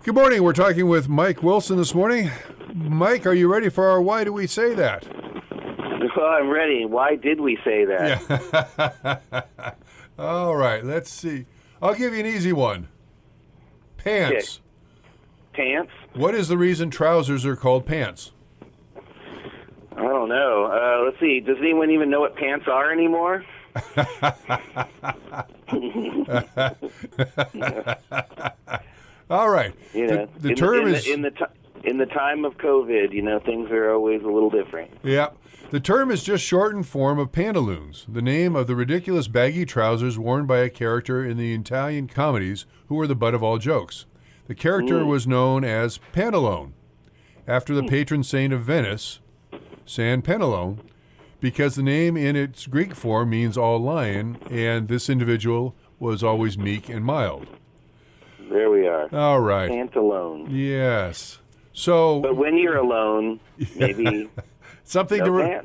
Good morning. We're talking with Mike Wilson this morning. Mike, are you ready for our Why Do We Say That? Well, I'm ready. Why did we say that? Yeah. All right, let's see. I'll give you an easy one. Pants. Okay. Pants? What is the reason trousers are called pants? I don't know. Let's see. Does anyone even know what pants are anymore? All right. You know, the term is in the time of COVID. Things are always a little different. Yeah. The term is just shortened form of pantaloons, the name of the ridiculous baggy trousers worn by a character in the Italian comedies who were the butt of all jokes. The character was known as Pantalone, after the patron saint of Venice, San Pantalone, because the name in its Greek form means all lion, and this individual was always meek and mild. There we are. All right. Pantalone. Yes. So, but when you're alone, maybe something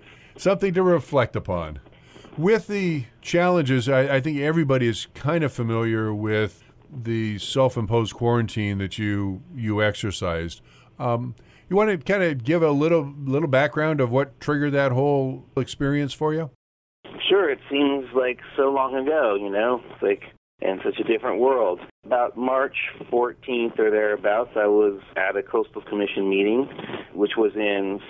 to reflect upon. With the challenges, I think everybody is kind of familiar with the self-imposed quarantine that you exercised. You want to kind of give a little background of what triggered that whole experience for you? Sure. It seems like so long ago, It's like in such a different world. About March 14th or thereabouts, I was at a Coastal Commission meeting, which was in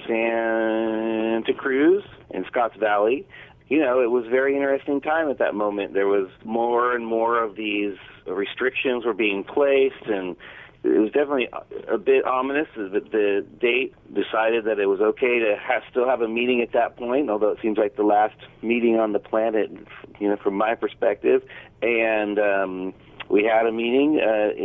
Santa Cruz in Scotts Valley. It was a very interesting time at that moment. There was more and more of these restrictions were being placed, and it was definitely a bit ominous that the date decided that it was okay to still have a meeting at that point, although it seems like the last meeting on the planet, from my perspective. And we had a meeting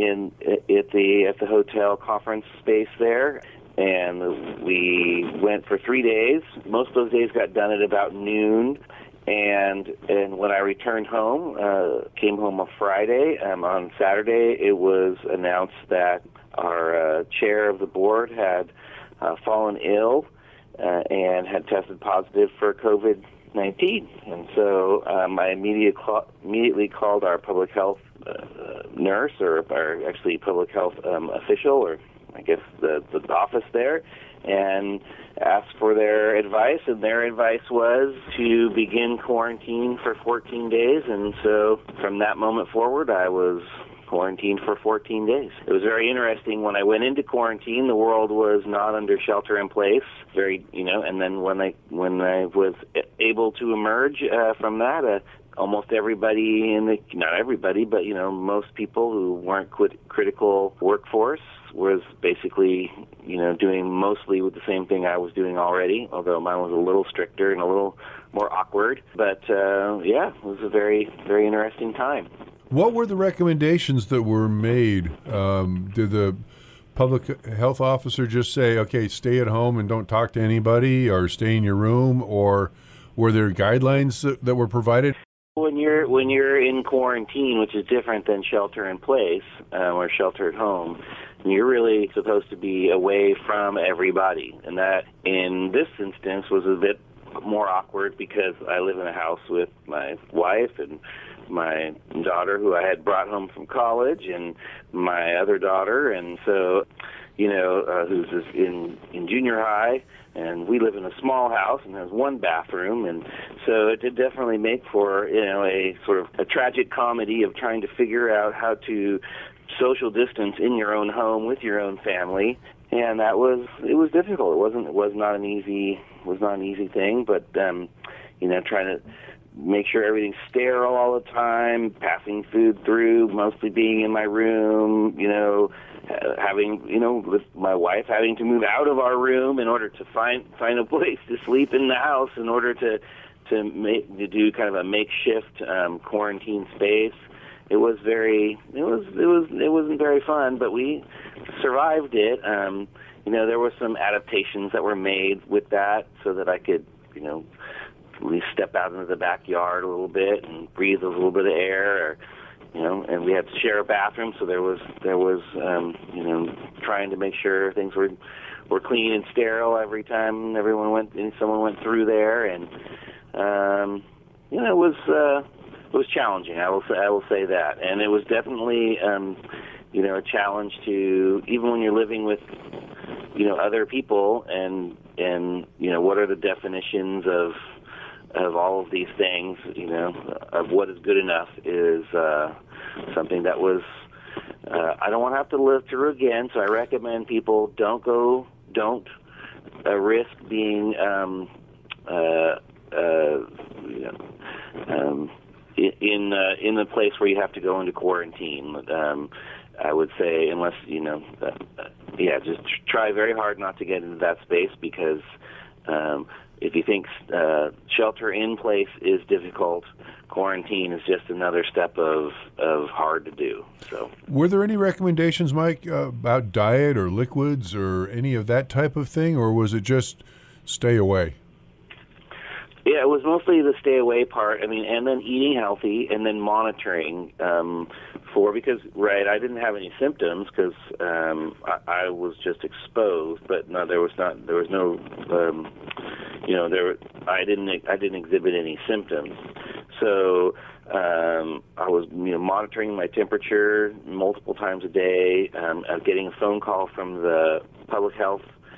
at the hotel conference space there, and we went for 3 days. Most of those days got done at about noon. And when I returned home, came home on Friday, on Saturday, it was announced that our chair of the board had fallen ill and had tested positive for COVID-19. And so I immediately called our public health nurse, or actually public health official, or I guess the office there, and asked for their advice, and their advice was to begin quarantine for 14 days. And so from that moment forward, I was quarantined for 14 days. It was very interesting. When I went into quarantine, the world was not under shelter in place. And then when I was able to emerge from that, almost everybody not everybody, but most people who weren't critical workforce was basically, doing mostly with the same thing I was doing already, although mine was a little stricter and a little more awkward. But, it was a very, very interesting time. What were the recommendations that were made? Did the public health officer just say, okay, stay at home and don't talk to anybody, or stay in your room, or were there guidelines that were provided? When you're in quarantine, which is different than shelter in place or shelter at home, you're really supposed to be away from everybody. And that, in this instance, was a bit more awkward because I live in a house with my wife and my daughter, who I had brought home from college, and my other daughter, and so, who's in junior high, and we live in a small house and there's one bathroom, and so it did definitely make for, a sort of a tragic comedy of trying to figure out how to social distance in your own home with your own family, and it was difficult. It was not an easy thing, but trying to make sure everything's sterile all the time, passing food through, mostly being in my room, having, with my wife having to move out of our room in order to find a place to sleep in the house in order to do kind of a makeshift quarantine space. It wasn't very fun, but we survived it. There were some adaptations that were made with that so that I could, at least step out into the backyard a little bit and breathe a little bit of air, and we had to share a bathroom, so there was trying to make sure things were clean and sterile every time someone went through there, and it was challenging. I will say that, and it was definitely a challenge to, even when you're living with, other people, and what are the definitions of all of these things, of what is good enough is something that was, I don't want to have to live through again, so I recommend people don't risk being, in the place where you have to go into quarantine. I would say, unless, just try very hard not to get into that space, because if you think shelter in place is difficult, quarantine is just another step of hard to do. So, were there any recommendations, Mike, about diet or liquids or any of that type of thing, or was it just stay away? Yeah, it was mostly the stay away part. I mean, and then eating healthy, and then monitoring because I didn't have any symptoms because I was just exposed, but no, I didn't exhibit any symptoms. So I was monitoring my temperature multiple times a day. I was getting a phone call from the public health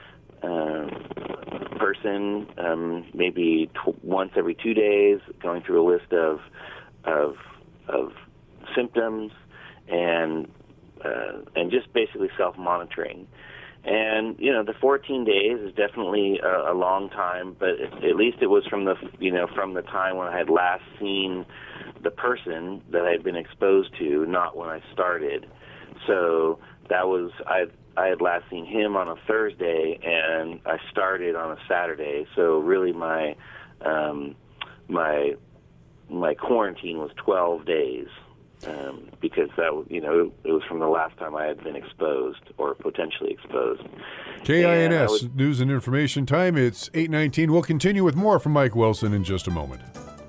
person, maybe once every 2 days, going through a list of symptoms and just basically self-monitoring. And the 14 days is definitely a long time, but at least it was from the time when I had last seen the person that I had been exposed to, not when I started. So that was I had last seen him on a Thursday, and I started on a Saturday. So really, my quarantine was 12 days, because that was, it was from the last time I had been exposed or potentially exposed. KINS News and Information Time. It's 8:19. We'll continue with more from Mike Wilson in just a moment.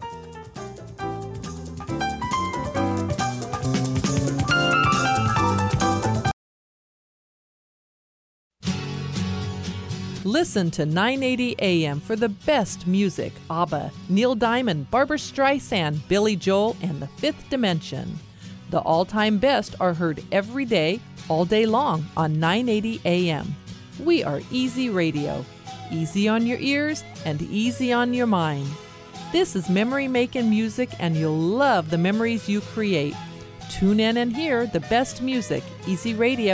Listen to 980 AM for the best music. ABBA, Neil Diamond, Barbra Streisand, Billy Joel, and The Fifth Dimension. The all-time best are heard every day, all day long on 980 AM. We are Easy Radio. Easy on your ears and easy on your mind. This is memory-making music, and you'll love the memories you create. Tune in and hear the best music. Easy Radio.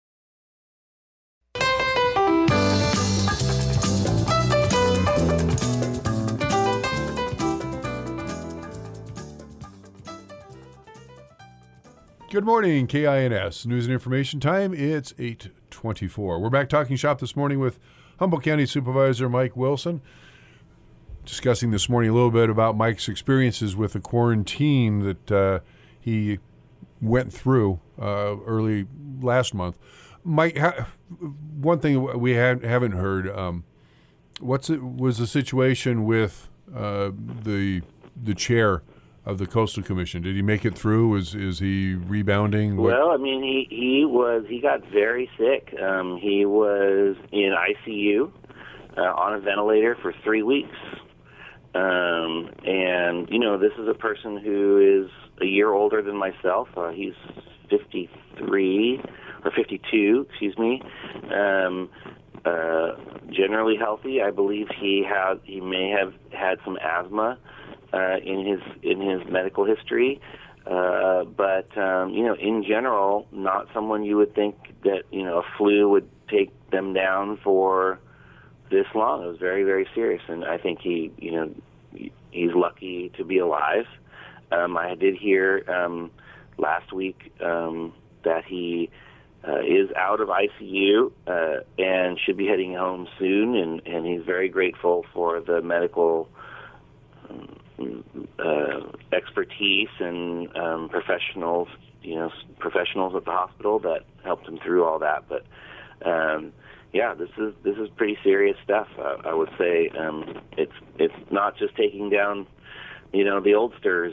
Good morning, KINS News and Information Time. It's 8:24. We're back talking shop this morning with Humboldt County Supervisor Mike Wilson, discussing this morning a little bit about Mike's experiences with the quarantine that he went through early last month. Mike, one thing we haven't heard, was the situation with the chair of the Coastal Commission? Did he make it through? Is he rebounding? Well, I mean, he got very sick. He was in ICU on a ventilator for 3 weeks. And this is a person who is a year older than myself. He's 53 or 52, excuse me. Generally healthy. I believe he may have had some asthma in his medical history, but in general, not someone you would think that a flu would take them down for this long. It was very, very serious, and I think he's lucky to be alive. I did hear last week that he is out of ICU and should be heading home soon, and he's very grateful for the medical expertise and professionals at the hospital that helped him through all that. But this is pretty serious stuff. I would say it's not just taking down the oldsters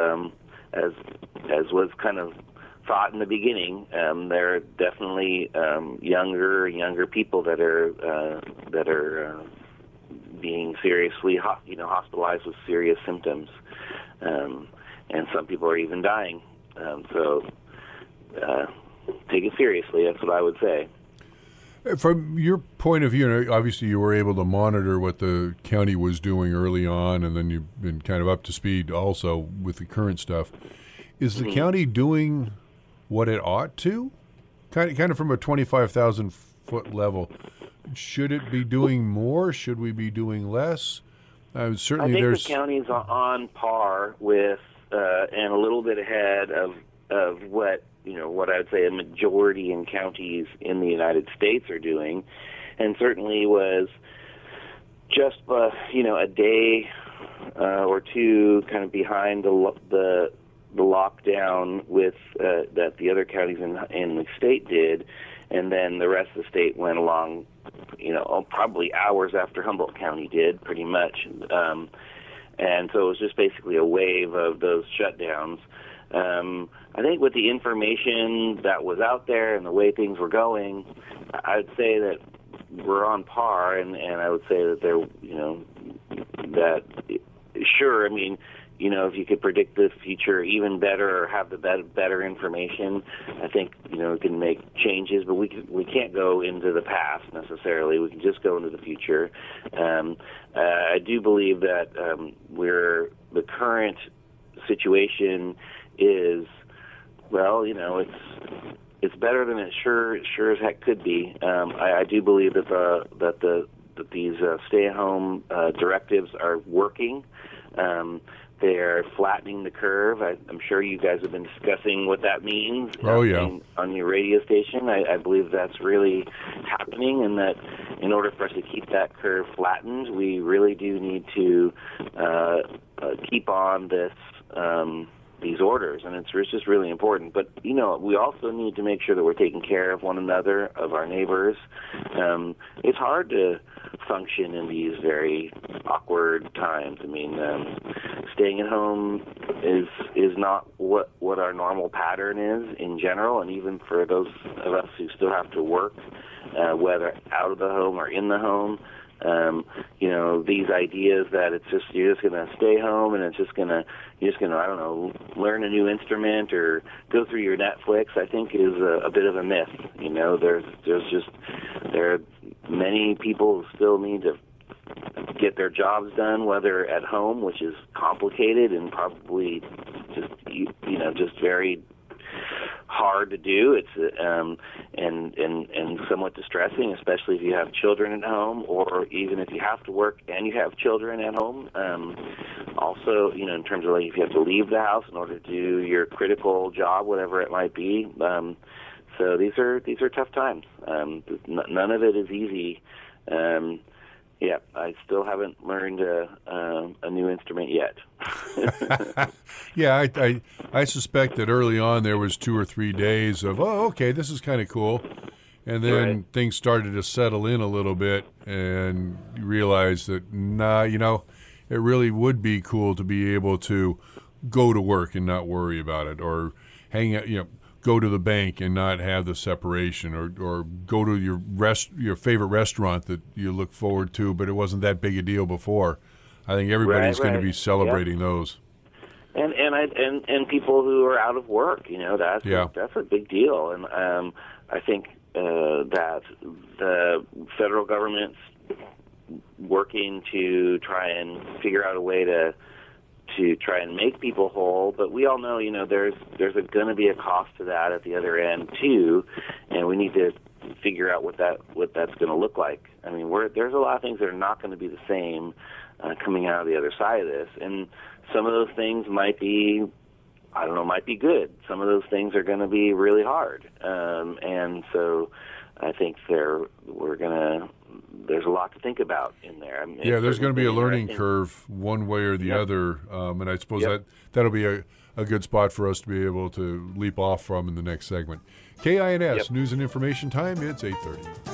as was kind of thought in the beginning. There are definitely younger people that are being seriously hospitalized with serious symptoms, and some people are even dying. take it seriously. That's what I would say. From your point of view, obviously you were able to monitor what the county was doing early on, and then you've been kind of up to speed also with the current stuff. Is the county doing what it ought to? Kind of from a 25,000-foot level. Should it be doing more? Should we be doing less? Certainly, I think the county's on par with and a little bit ahead of what what I would say a majority in counties in the United States are doing, and certainly was just a day or two kind of behind the lockdown with that the other counties in the state did, and then the rest of the state went along, probably hours after Humboldt County did, pretty much, and so it was just basically a wave of those shutdowns. I think with the information that was out there and the way things were going, I would say that we're on par, and I would say that sure, I mean, if you could predict the future even better or have the better information, I think, we can make changes, but we can't go into the past necessarily. We can just go into the future. I do believe that the current situation is, it's better than it sure as heck could be. I do believe that these stay-at-home directives are working. They're flattening the curve. I'm sure you guys have been discussing what that means. Oh, yeah. On your radio station. I believe that's really happening, and that in order for us to keep that curve flattened, we really do need to keep on these orders, and it's just really important. But, we also need to make sure that we're taking care of one another, of our neighbors. It's hard to function in these very awkward times. I mean, staying at home is not what our normal pattern is in general, and even for those of us who still have to work, whether out of the home or in the home. These ideas that you're just going to stay home and you're just going to, I don't know, learn a new instrument or go through your Netflix, I think is a bit of a myth. There are many people who still need to get their jobs done, whether at home, which is complicated and probably just very hard to do. It's and somewhat distressing, especially if you have children at home, or even if you have to work and you have children at home. Also, in terms of if you have to leave the house in order to do your critical job, whatever it might be. So these are tough times. None of it is easy. Yeah, I still haven't learned a new instrument yet. Yeah, I suspect that early on there was 2 or 3 days of, okay, this is kind of cool. And then things started to settle in a little bit, and you realize that, it really would be cool to be able to go to work and not worry about it, or hang out, go to the bank and not have the separation, or go to your favorite restaurant that you look forward to, but it wasn't that big a deal before. I think everybody's going to be celebrating those. And people who are out of work, that's a big deal. And I think that the federal government's working to try and figure out a way to try and make people whole, but we all know, there's going to be a cost to that at the other end too, and we need to figure out what that's going to look like. I mean, there's a lot of things that are not going to be the same coming out of the other side of this, and some of those things might be good. Some of those things are going to be really hard, and so I think there's a lot to think about in there. I mean, there's going to be a learning curve one way or the other, and I suppose that'll be a good spot for us to be able to leap off from in the next segment. KINS News and Information Time. It's 8:30.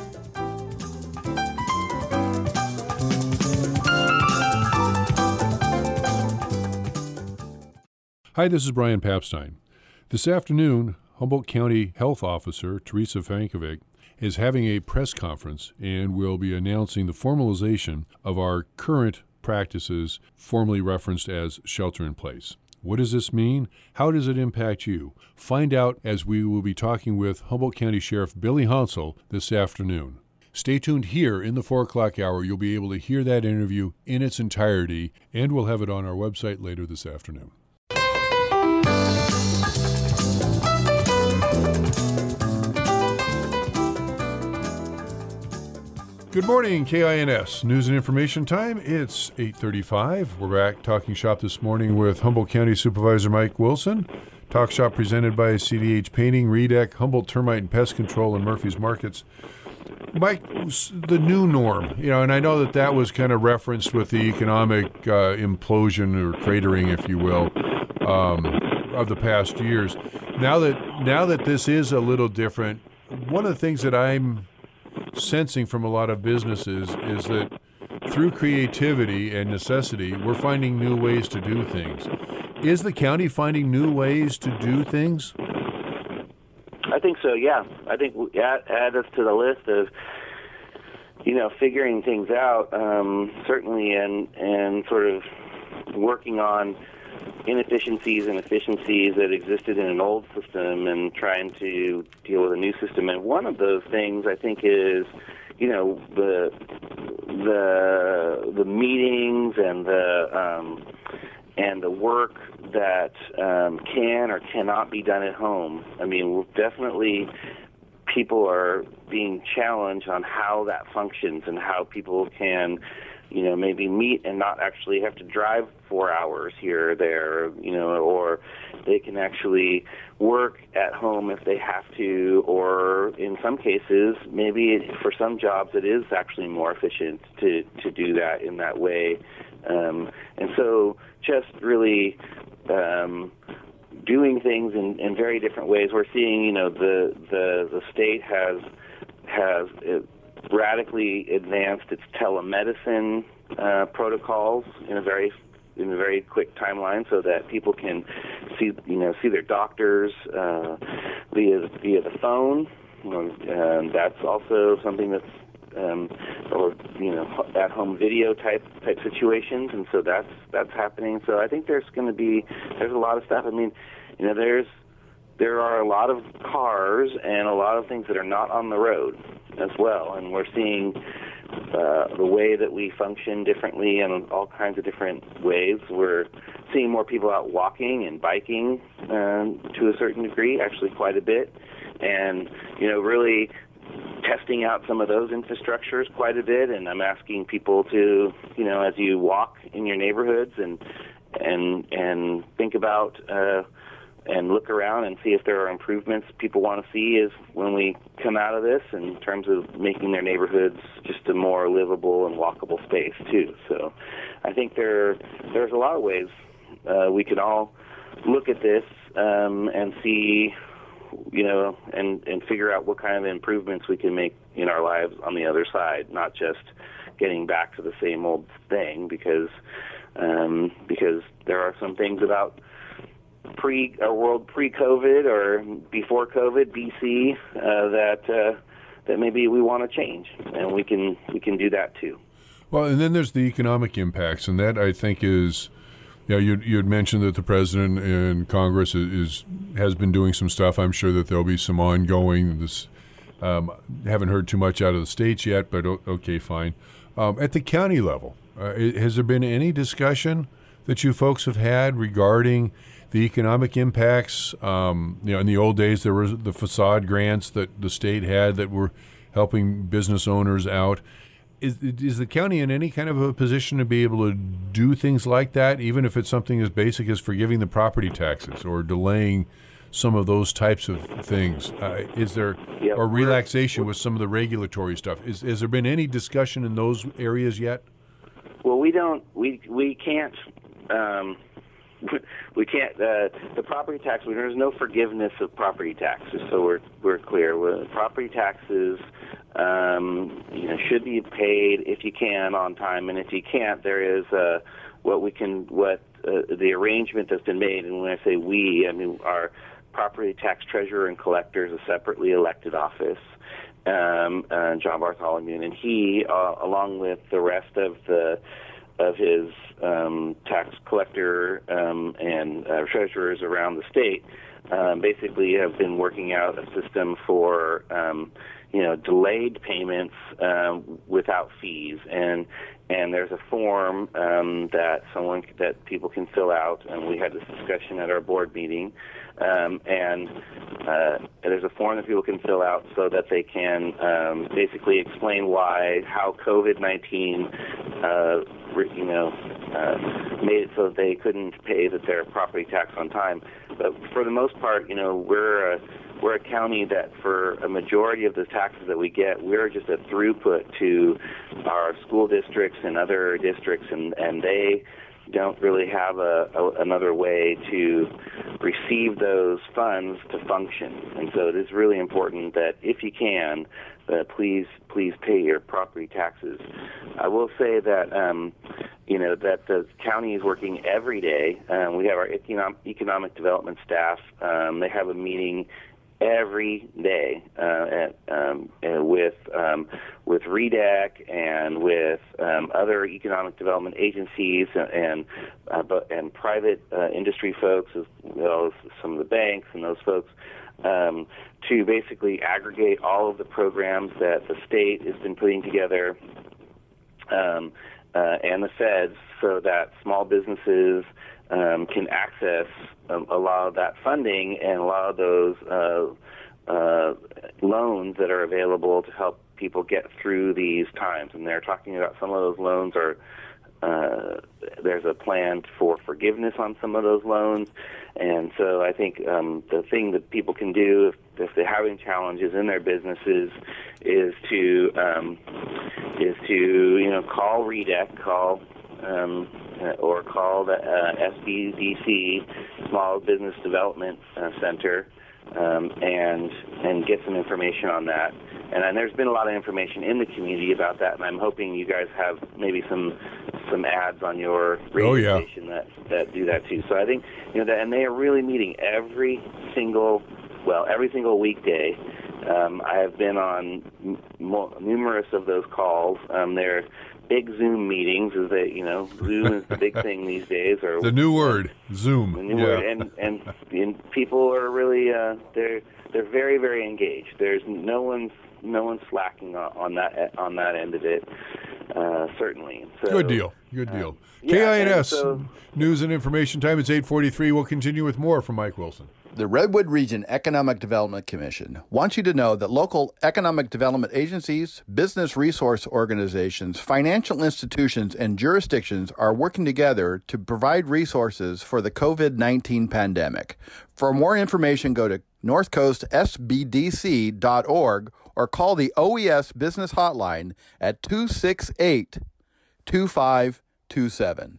Hi, this is Brian Papstein. This afternoon, Humboldt County Health Officer Teresa Vankovic is having a press conference and will be announcing the formalization of our current practices, formerly referenced as shelter in place. What does this mean? How does it impact you? Find out as we will be talking with Humboldt County Sheriff Billy Haunsell this afternoon. Stay tuned here in the 4 o'clock hour. You'll be able to hear that interview in its entirety, and we'll have it on our website later this afternoon. Good morning, KINS. News and information time. It's 8:35. We're back talking shop this morning with Humboldt County Supervisor Mike Wilson. Talk shop presented by CDH Painting, Redec, Humboldt Termite and Pest Control, and Murphy's Markets. Mike, the new norm, and I know that was kind of referenced with the economic implosion or cratering, if you will, of the past years. Now that this is a little different, one of the things that I'm sensing from a lot of businesses is that through creativity and necessity, we're finding new ways to do things. Is the county finding new ways to do things? I think so, yeah. I think add us to the list of, figuring things out, certainly, and sort of working on inefficiencies and efficiencies that existed in an old system and trying to deal with a new system. And one of those things, I think, is, the meetings and the work that can or cannot be done at home. I mean, definitely people are being challenged on how that functions and how people can, maybe meet and not actually have to drive 4 hours here or there, or they can actually work at home if they have to, or in some cases, maybe for some jobs it is actually more efficient to do that in that way. And so just really doing things in very different ways. We're seeing, the state has radically advanced its telemedicine protocols in a very quick timeline, so that people can see their doctors via the phone. That's also something that's at-home video type situations, and so that's happening. So I think there's a lot of stuff. I mean, there are a lot of cars and a lot of things that are not on the road as well, and we're seeing the way that we function differently in all kinds of different ways. We're seeing more people out walking and biking to a certain degree, actually quite a bit, and really testing out some of those infrastructures quite a bit. And I'm asking people to, as you walk in your neighborhoods and think about and look around and see if there are improvements people want to see is when we come out of this in terms of making their neighborhoods just a more livable and walkable space too. So I think there's a lot of ways we can all look at this and see, and figure out what kind of improvements we can make in our lives on the other side, not just getting back to the same old thing, because there are some things about world pre-COVID or before COVID, BC, that maybe we want to change, and we can do that too. Well, and then there's the economic impacts, and that I think is, you had mentioned that the president and Congress has been doing some stuff. I'm sure that there'll be some ongoing. Haven't heard too much out of the states yet, but okay, fine. At the county level, has there been any discussion that you folks have had regarding the economic impacts? In the old days, there was the facade grants that the state had that were helping business owners out. Is the county in any kind of a position to be able to do things like that, even if it's something as basic as forgiving the property taxes or delaying some of those types of things? Is there or relaxation with some of the regulatory stuff? Has there been any discussion in those areas yet? Well, we can't. We can't. The property tax. There's no forgiveness of property taxes. So we're clear. Property taxes, should be paid if you can on time, and if you can't, there is the arrangement that's been made. And when I say we, I mean our property tax treasurer and collector is a separately elected office. John Bartholomew, and he, along with the rest of the his tax collector and treasurers around the state basically have been working out a system for delayed payments without fees, and there's a form that people can fill out, and we had this discussion at our board meeting, and there's a form that people can fill out so that they can basically explain how COVID-19 made it so that they couldn't pay their property tax on time. But for the most part, we're a county that for a majority of the taxes that we get, we're just a throughput to our school districts and other districts, and they don't really have another way to receive those funds to function. And so it is really important that if you can, please pay your property taxes. I will say that that the county is working every day. We have our economic development staff. They have a meeting every day with REDEC and with other economic development agencies and private industry folks, as well as some of the banks and those folks, to basically aggregate all of the programs that the state has been putting together and the feds, so that small businesses can access a lot of that funding and a lot of those loans that are available to help people get through these times. And they're talking about some of those loans are there's a plan for forgiveness on some of those loans. And so I think the thing that people can do if they're having challenges in their businesses is to call REDEC, or call the SBDC, Small Business Development Center, and get some information on that. And there's been a lot of information in the community about that, and I'm hoping you guys have maybe some ads on your radio station that do that too. So I think and they are really meeting every single weekday. I have been on numerous of those calls. They're big Zoom meetings, Zoom is the big thing these days. Or the new word, Zoom. The new word, and people are really they're very, very engaged. There's no one's slacking on that end of it, certainly. So, Good deal. KINS News and Information Time. It's 8:43. We'll continue with more from Mike Wilson. The Redwood Region Economic Development Commission wants you to know that local economic development agencies, business resource organizations, financial institutions, and jurisdictions are working together to provide resources for the COVID-19 pandemic. For more information, go to northcoastsbdc.org or call the OES Business Hotline at 268-2527.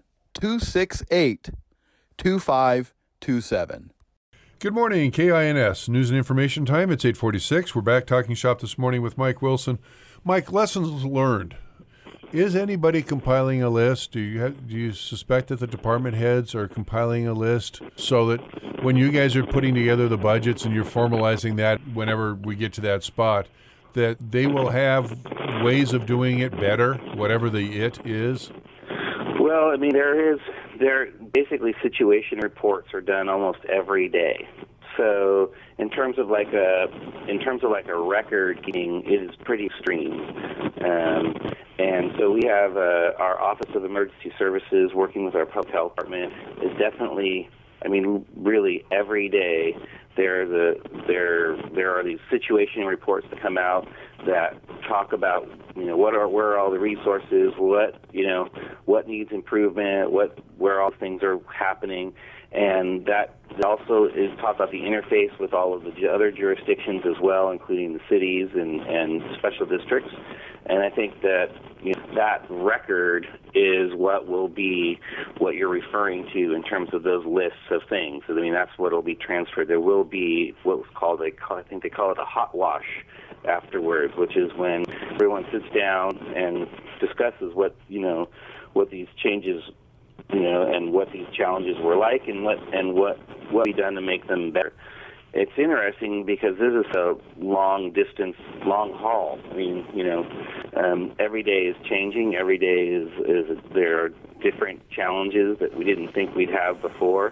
268-2527. Good morning, KINS News and Information Time. It's 8:46. We're back talking shop this morning with Mike Wilson. Mike, lessons learned. Is anybody compiling a list? Do you suspect that the department heads are compiling a list so that when you guys are putting together the budgets and you're formalizing that whenever we get to that spot, that they will have ways of doing it better, whatever the it is? Well, I mean, there basically situation reports are done almost every day. So in terms of like a record keeping, it is pretty extreme. And so we have our Office of Emergency Services working with our public health department is definitely, I mean, really every day there are these situation reports that come out that talk about where are all the resources, what needs improvement, where all things are happening, and that also is taught about the interface with all of the other jurisdictions as well, including the cities and special districts. And I think that that record is what will be what you're referring to in terms of those lists of things. So, I mean, that's what will be transferred. There will be what was called, I think they call it a hot wash afterwards, which is when everyone sits down and discusses what these changes, and what these challenges were like, and what be done to make them better. it's interesting because this is a long distance, long haul. I mean, every day is changing. Every day is there are different challenges that we didn't think we'd have before.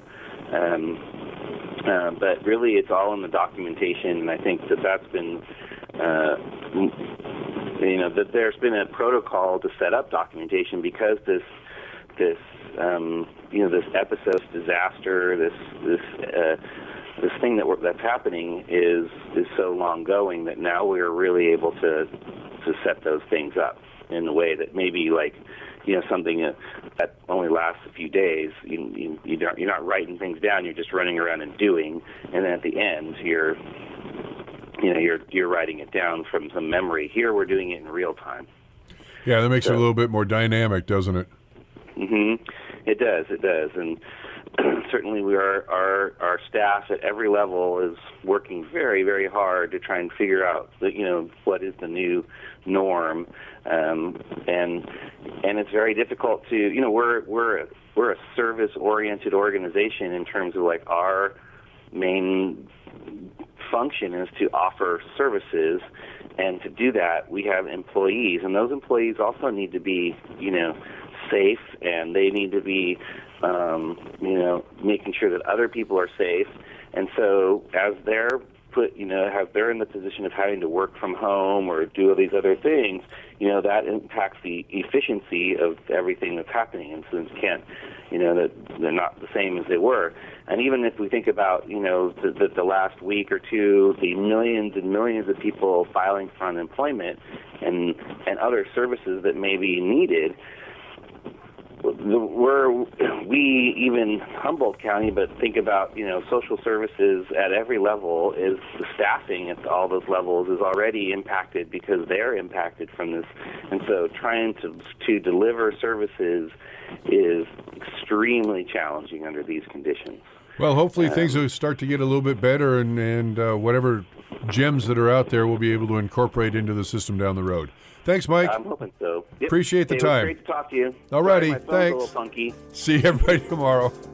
But really, it's all in the documentation, and I think that's been, that there's been a protocol to set up documentation because this episode, disaster, this thing that's happening is so long going that now we're really able to set those things up in a way that maybe something that only lasts a few days. You're not writing things down. You're just running around and doing, and then at the end you're writing it down from some memory. Here we're doing it in real time. Yeah, that makes it a little bit more dynamic, doesn't it? Mm-hmm. It does, and certainly our staff at every level is working very, very hard to try and figure out what is the new norm, and it's very difficult to we're a service-oriented organization in terms of our main function is to offer services, and to do that we have employees, and those employees also need to be safe, and they need to be making sure that other people are safe. And so as they're they're in the position of having to work from home or do all these other things, that impacts the efficiency of everything that's happening. And so that they're not the same as they were. And even if we think about, the last week or two, the millions and millions of people filing for unemployment and other services that may be needed, we even Humboldt County, but think about social services at every level, is the staffing at all those levels is already impacted because they're impacted from this, and so trying to deliver services is extremely challenging under these conditions. Well, hopefully things will start to get a little bit better, and whatever gems that are out there we'll be able to incorporate into the system down the road. Thanks, Mike. I'm hoping so. Yep. Appreciate the time. It was great to talk to you. All righty, Sorry, my phone's thanks. a little funky. See everybody tomorrow.